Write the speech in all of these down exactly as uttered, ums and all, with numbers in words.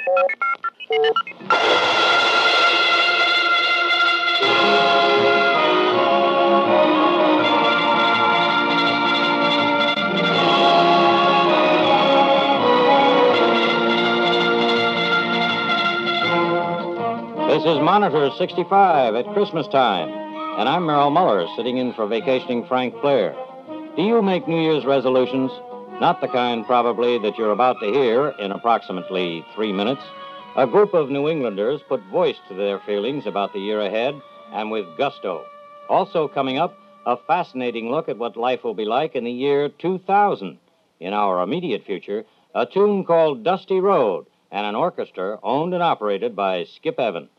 This is Monitor sixty-five at Christmas time, and I'm Merrill Muller, sitting in for vacationing Frank Blair. Do you make New Year's resolutions? Not the kind, probably, that you're about to hear in approximately three minutes. A group of New Englanders put voice to their feelings about the year ahead, and with gusto. Also coming up, a fascinating look at what life will be like in the year two thousand. In our immediate future, a tune called Dusty Road, and an orchestra owned and operated by Skip Evans.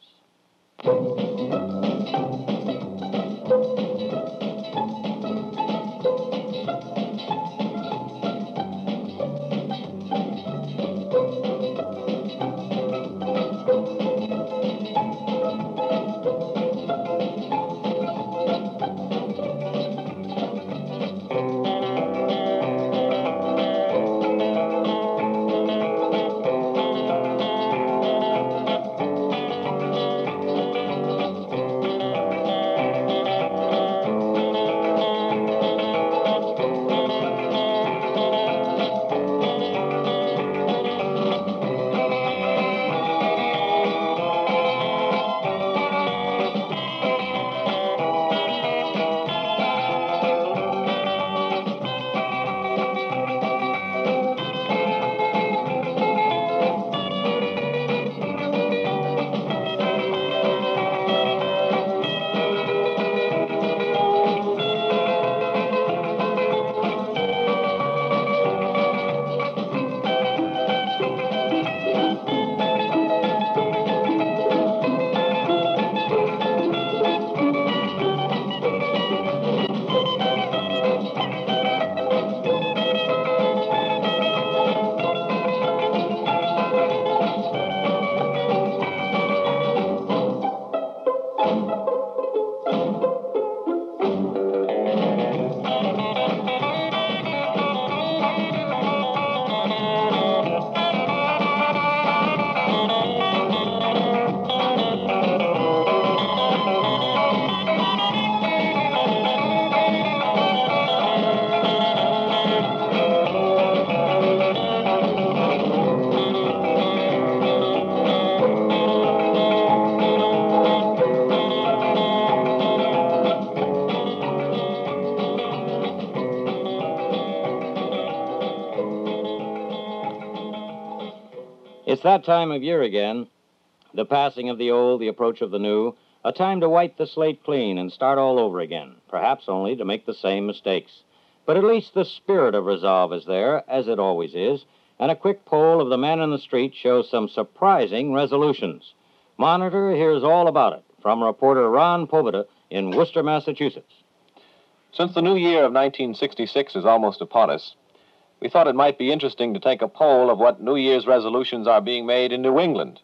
It's that time of year again, the passing of the old, the approach of the new, a time to wipe the slate clean and start all over again, perhaps only to make the same mistakes. But at least the spirit of resolve is there, as it always is, and a quick poll of the man in the street shows some surprising resolutions. Monitor hears all about it from reporter Ron Poveda in Worcester, Massachusetts. Since the new year of nineteen sixty-six is almost upon us, we thought it might be interesting to take a poll of what New Year's resolutions are being made in New England.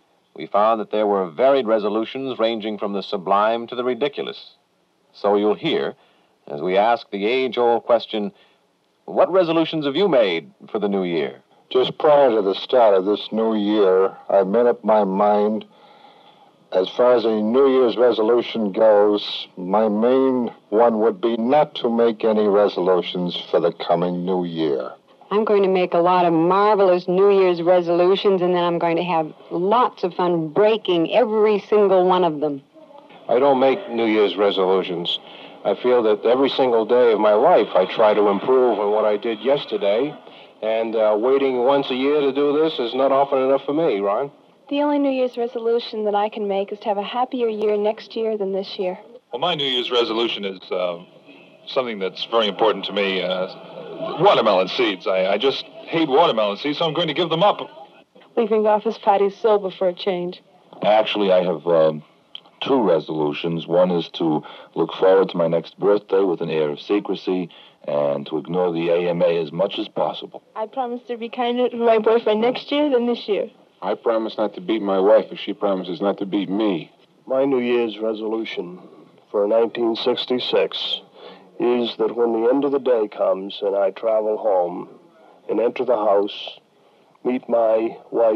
We found that there were varied resolutions ranging from the sublime to the ridiculous. So you'll hear, as we ask the age-old question, what resolutions have you made for the new year? Just prior to the start of this new year, I made up my mind, as far as a New Year's resolution goes, my main one would be not to make any resolutions for the coming new year. I'm going to make a lot of marvelous New Year's resolutions, and then I'm going to have lots of fun breaking every single one of them. I don't make New Year's resolutions. I feel that every single day of my life I try to improve on what I did yesterday, and uh, waiting once a year to do this is not often enough for me, Ron. The only New Year's resolution that I can make is to have a happier year next year than this year. Well, my New Year's resolution is uh, something that's very important to me. Uh, watermelon seeds. I, I just hate watermelon seeds, so I'm going to give them up. Leaving office parties sober for a change. Actually, I have um, two resolutions. One is to look forward to my next birthday with an air of secrecy and to ignore the A M A as much as possible. I promise to be kinder to my boyfriend next year than this year. I promise not to beat my wife if she promises not to beat me. My New Year's resolution for nineteen sixty-six is that when the end of the day comes and I travel home and enter the house, meet my wife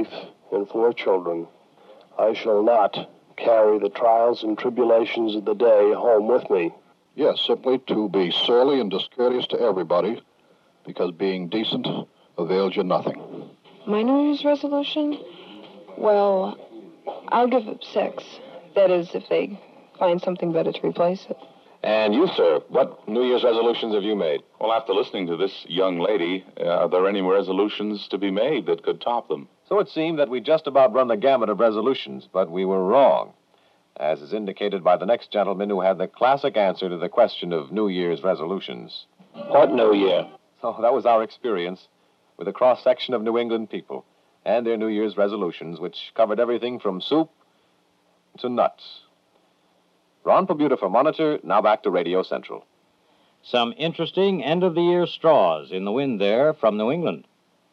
and four children. I shall not carry the trials and tribulations of the day home with me. Yes, simply to be surly and discourteous to everybody, because being decent avails you nothing. My New Year's resolution? Well, I'll give it six. That is, if they find something better to replace it. And you, sir, what New Year's resolutions have you made? Well, after listening to this young lady, uh, are there any resolutions to be made that could top them? So it seemed that we just about run the gamut of resolutions, but we were wrong, as is indicated by the next gentleman who had the classic answer to the question of New Year's resolutions. What New Year? So that was our experience with a cross-section of New England people and their New Year's resolutions, which covered everything from soup to nuts. Ron Pabuta for Monitor, now back to Radio Central. Some interesting end-of-the-year straws in the wind there from New England.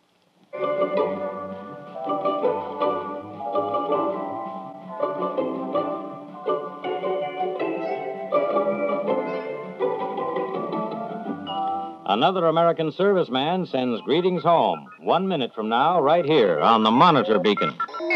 Another American serviceman sends greetings home. One minute from now, right here on the Monitor Beacon.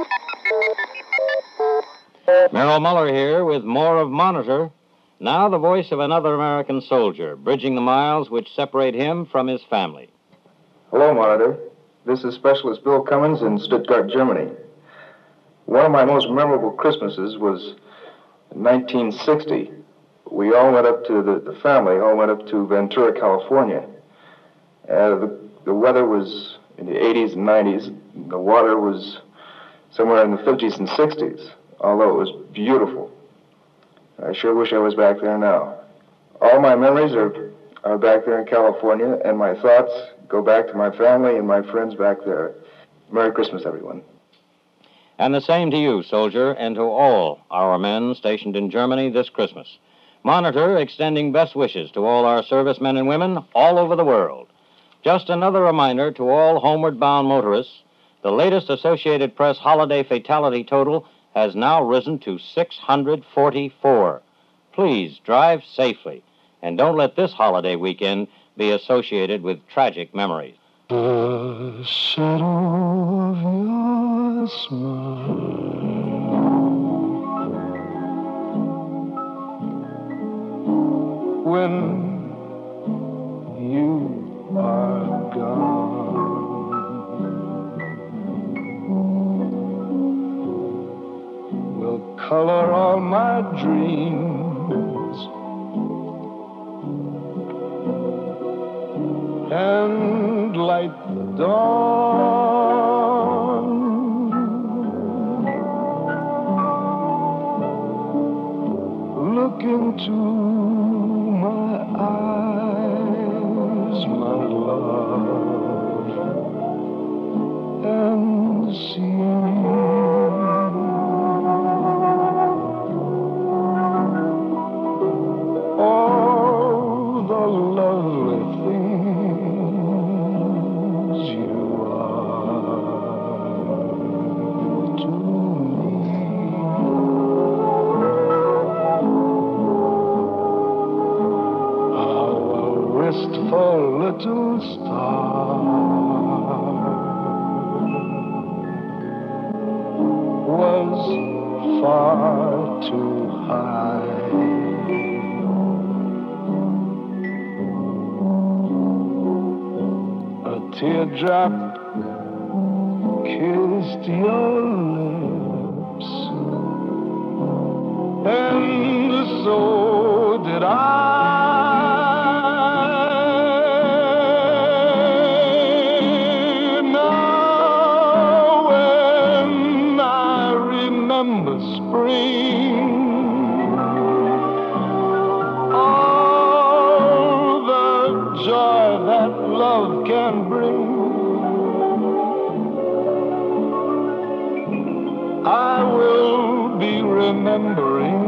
Merrill Muller here with more of Monitor. Now the voice of another American soldier, bridging the miles which separate him from his family. Hello, Monitor. This is Specialist Bill Cummins in Stuttgart, Germany. One of my most memorable Christmases was in nineteen sixty. We all went up to, the, the family all went up to Ventura, California. Uh, the, the weather was in the eighties and nineties. The water was somewhere in the fifties and sixties, although it was beautiful. I sure wish I was back there now. All my memories are, are back there in California, and my thoughts go back to my family and my friends back there. Merry Christmas, everyone. And the same to you, soldier, and to all our men stationed in Germany this Christmas. Monitor extending best wishes to all our servicemen and women all over the world. Just another reminder to all homeward-bound motorists, the latest Associated Press holiday fatality total has now risen to six hundred forty-four. Please drive safely, and don't let this holiday weekend be associated with tragic memories. The shadow of your smile when you are gone will color all my dreams and light the dawn. Look into my eyes, my love, and see all the lovely things you are to me. How a wistful little star was far too high. A teardrop kissed your lips, and so did I. Now when I remember spring, all the joy that love can bring, I will be remembering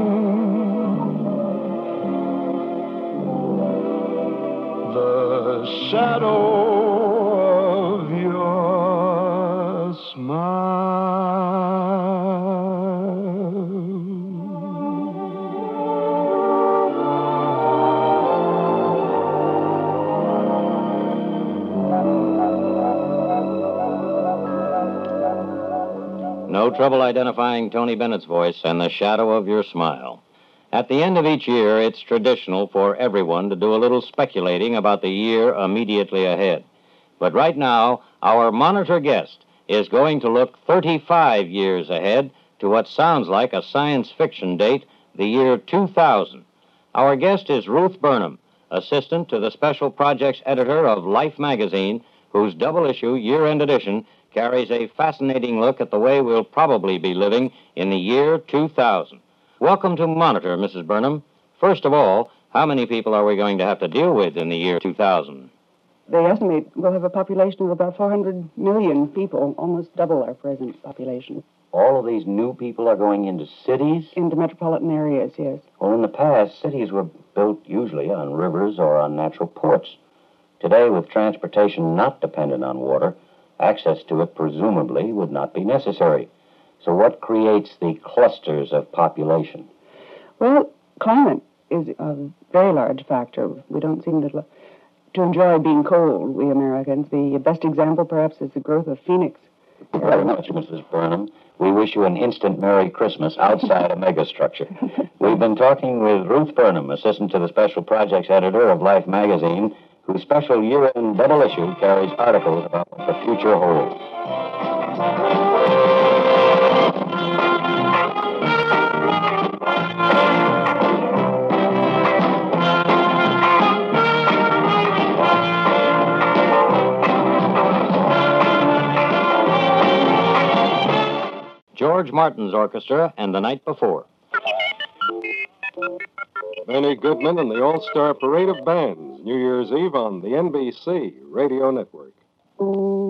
the shadow of your smile. No trouble identifying Tony Bennett's voice and the shadow of your smile. At the end of each year, it's traditional for everyone to do a little speculating about the year immediately ahead. But right now, our monitor guest is going to look thirty-five years ahead to what sounds like a science fiction date, the year two thousand. Our guest is Ruth Burnham, assistant to the special projects editor of Life magazine, whose double-issue year-end edition carries a fascinating look at the way we'll probably be living in the year two thousand. Welcome to Monitor, Missus Burnham. First of all, how many people are we going to have to deal with in the year two thousand? They estimate we'll have a population of about four hundred million people, almost double our present population. All of these new people are going into cities? Into metropolitan areas, yes. Well, in the past, cities were built usually on rivers or on natural ports. Today, with transportation not dependent on water, access to it presumably would not be necessary. So what creates the clusters of population? Well, climate is a very large factor. We don't seem to, to enjoy being cold, we Americans. The best example, perhaps, is the growth of Phoenix. Very much, Missus Burnham. We wish you an instant Merry Christmas outside a megastructure. We've been talking with Ruth Burnham, assistant to the special projects editor of Life magazine, whose special year-end double issue carries articles about what the future holds. George Martin's orchestra and The Night Before. Benny Goodman and the All-Star Parade of Bands, New Year's Eve on the N B C Radio Network.